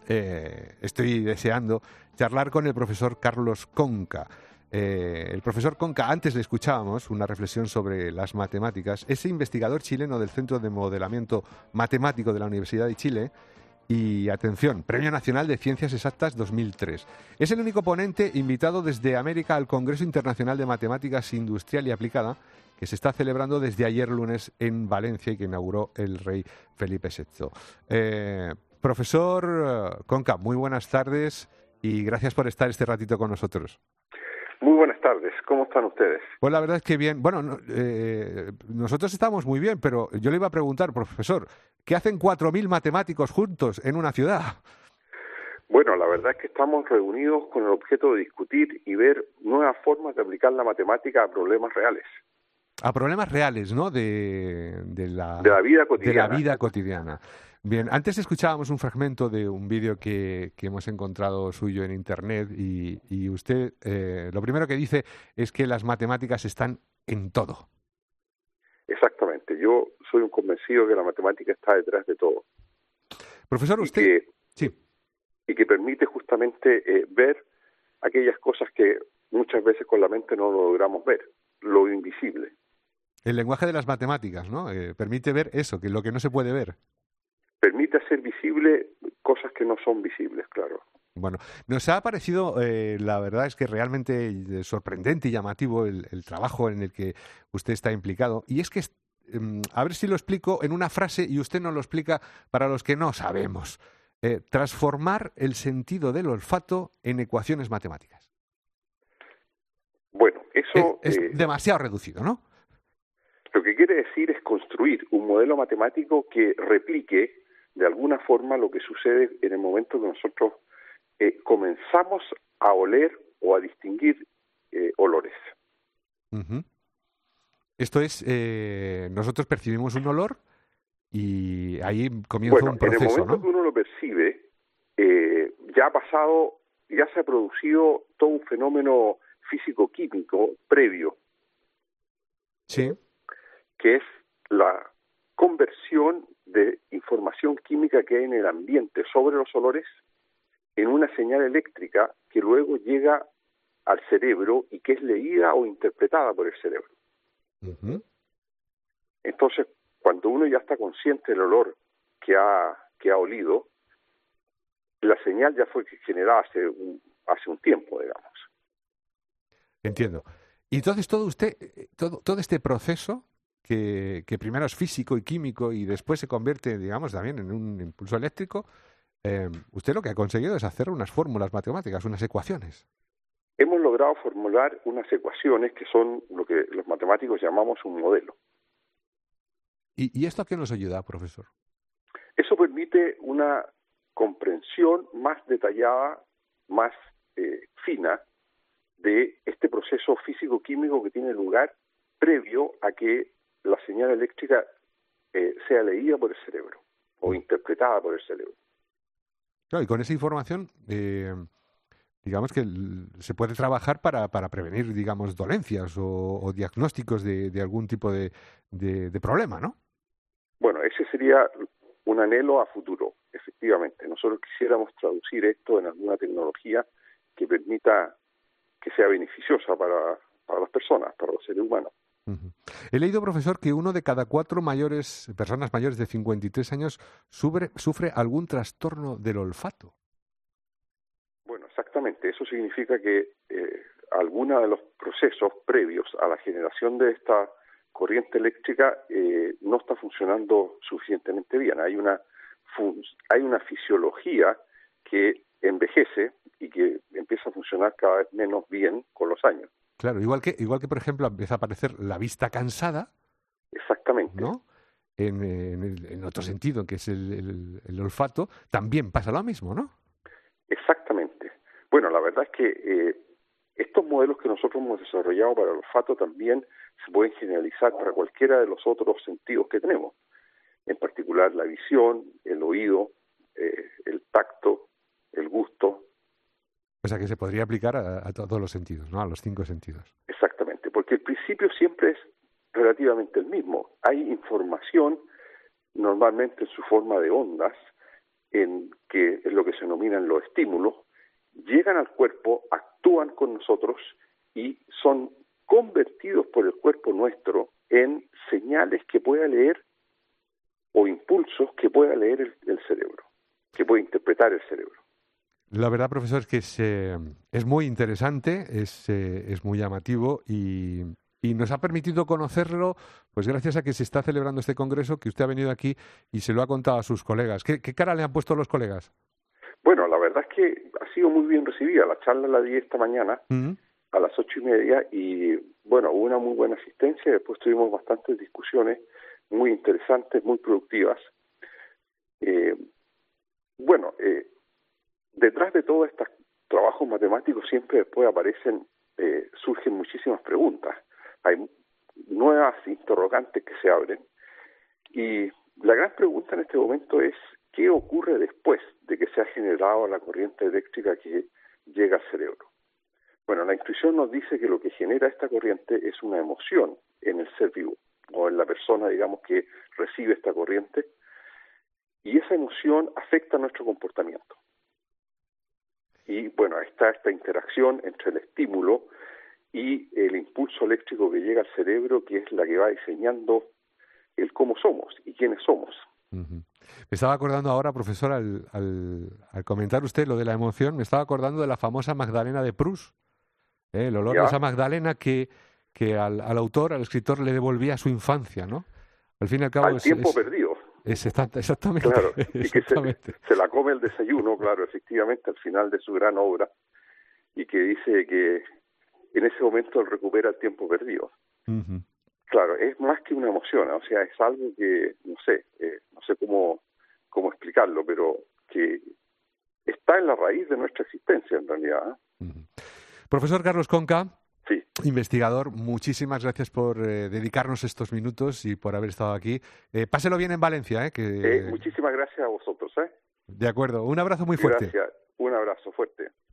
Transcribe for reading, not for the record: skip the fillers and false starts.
estoy deseando charlar con el profesor Carlos Conca. El profesor Conca, antes le escuchábamos una reflexión sobre las matemáticas. Es investigador chileno del Centro de Modelamiento Matemático de la Universidad de Chile. Y atención, Premio Nacional de Ciencias Exactas 2003. Es el único ponente invitado desde América al Congreso Internacional de Matemáticas Industrial y Aplicada, que se está celebrando desde ayer lunes en Valencia y que inauguró el rey Felipe VI. Profesor Conca, muy buenas tardes y gracias por estar este ratito con nosotros. Muy buenas tardes, ¿cómo están ustedes? Pues la verdad es que bien. Bueno, nosotros estamos muy bien, pero yo le iba a preguntar, profesor, ¿qué hacen 4.000 matemáticos juntos en una ciudad? Bueno, la verdad es que estamos reunidos con el objeto de discutir y ver nuevas formas de aplicar la matemática a problemas reales. A problemas reales, ¿no? De la vida cotidiana. De la vida cotidiana. Bien, antes escuchábamos un fragmento de un vídeo que hemos encontrado suyo en Internet y usted lo primero que dice es que las matemáticas están en todo. Exactamente, yo soy un convencido que la matemática está detrás de todo. Profesor, usted... Y que permite justamente ver aquellas cosas que muchas veces con la mente no logramos ver, lo invisible. El lenguaje de las matemáticas, ¿no? Permite ver eso, que lo que no se puede ver. Permite hacer visible cosas que no son visibles, claro. Bueno, nos ha parecido, la verdad es que realmente sorprendente y llamativo el trabajo en el que usted está implicado. Y es que, a ver si lo explico en una frase y usted nos lo explica para los que no sabemos. Transformar el sentido del olfato en ecuaciones matemáticas. Bueno, eso... Es demasiado reducido, ¿no? Lo que quiere decir es construir un modelo matemático que replique de alguna forma lo que sucede en el momento que nosotros comenzamos a oler o a distinguir olores. Uh-huh. Esto es, nosotros percibimos un olor y ahí comienza un proceso, en el momento, ¿no?, que uno lo percibe, ya se ha producido todo un fenómeno físico-químico previo. Sí. Que es la conversión de información química que hay en el ambiente sobre los olores en una señal eléctrica que luego llega al cerebro y que es leída o interpretada por el cerebro. Uh-huh. Entonces, cuando uno ya está consciente del olor que ha olido, la señal ya fue generada hace un tiempo, digamos. Entiendo. Y entonces todo este proceso que primero es físico y químico y después se convierte, digamos, también en un impulso eléctrico, usted lo que ha conseguido es hacer unas fórmulas matemáticas, unas ecuaciones. Hemos logrado formular unas ecuaciones que son lo que los matemáticos llamamos un modelo. ¿Y esto a qué nos ayuda, profesor? Eso permite una comprensión más detallada, más fina de este proceso físico-químico que tiene lugar previo a que la señal eléctrica sea leída por el cerebro o interpretada por el cerebro. Claro, y con esa información, digamos que se puede trabajar para prevenir, digamos, dolencias o diagnósticos de algún tipo de problema, ¿no? Bueno, ese sería un anhelo a futuro, efectivamente. Nosotros quisiéramos traducir esto en alguna tecnología que permita que sea beneficiosa para las personas, para los seres humanos. Uh-huh. He leído, profesor, que 1 de cada 4 personas mayores de 53 años sufre algún trastorno del olfato. Bueno, exactamente. Eso significa que alguno de los procesos previos a la generación de esta corriente eléctrica no está funcionando suficientemente bien. Hay una fisiología que envejece y que empieza a funcionar cada vez menos bien con los años. Claro, igual que por ejemplo empieza a aparecer la vista cansada. Exactamente. ¿No? En otro sentido, que es el olfato, también pasa lo mismo, ¿no? Exactamente. Bueno, la verdad es que estos modelos que nosotros hemos desarrollado para el olfato también se pueden generalizar para cualquiera de los otros sentidos que tenemos, en particular la visión, el oído, el tacto, el gusto. O sea que se podría aplicar a todos los sentidos, ¿no? A los 5 sentidos. Exactamente, porque el principio siempre es relativamente el mismo. Hay información, normalmente en su forma de ondas, en lo que se denominan los estímulos, llegan al cuerpo, actúan con nosotros y son convertidos por el cuerpo nuestro en señales que pueda leer o impulsos que pueda leer el cerebro, que puede interpretar el cerebro. La verdad, profesor, es que es muy interesante, es muy llamativo y nos ha permitido conocerlo, pues gracias a que se está celebrando este congreso, que usted ha venido aquí y se lo ha contado a sus colegas. ¿Qué cara le han puesto los colegas? Bueno, la verdad es que ha sido muy bien recibida. La charla la di esta mañana a las 8:30 y, bueno, hubo una muy buena asistencia. Después tuvimos bastantes discusiones muy interesantes, muy productivas. Detrás de todos estos trabajos matemáticos siempre después surgen muchísimas preguntas. Hay nuevas interrogantes que se abren y la gran pregunta en este momento es ¿qué ocurre después de que se ha generado la corriente eléctrica que llega al cerebro? Bueno, la intuición nos dice que lo que genera esta corriente es una emoción en el ser vivo o en la persona, digamos, que recibe esta corriente y esa emoción afecta nuestro comportamiento. Y bueno, está esta interacción entre el estímulo y el impulso eléctrico que llega al cerebro, que es la que va diseñando el cómo somos y quiénes somos. Me estaba acordando ahora, profesor, al comentar usted lo de la emoción, me estaba acordando de la famosa Magdalena de Proust, el olor de esa Magdalena que al autor, al escritor, le devolvía su infancia, ¿no? Al fin y al cabo al tiempo perdido. Exactamente. Claro, exactamente. Y que se la come el desayuno, claro, efectivamente, al final de su gran obra, y que dice que en ese momento él recupera el tiempo perdido. Claro, es más que una emoción, o sea, es algo que, no sé cómo explicarlo, pero que está en la raíz de nuestra existencia, en realidad. Profesor Carlos Conca, sí. Investigador, muchísimas gracias por dedicarnos estos minutos y por haber estado aquí. Páselo bien en Valencia. Muchísimas gracias a vosotros. De acuerdo, un abrazo muy fuerte. Gracias, un abrazo fuerte.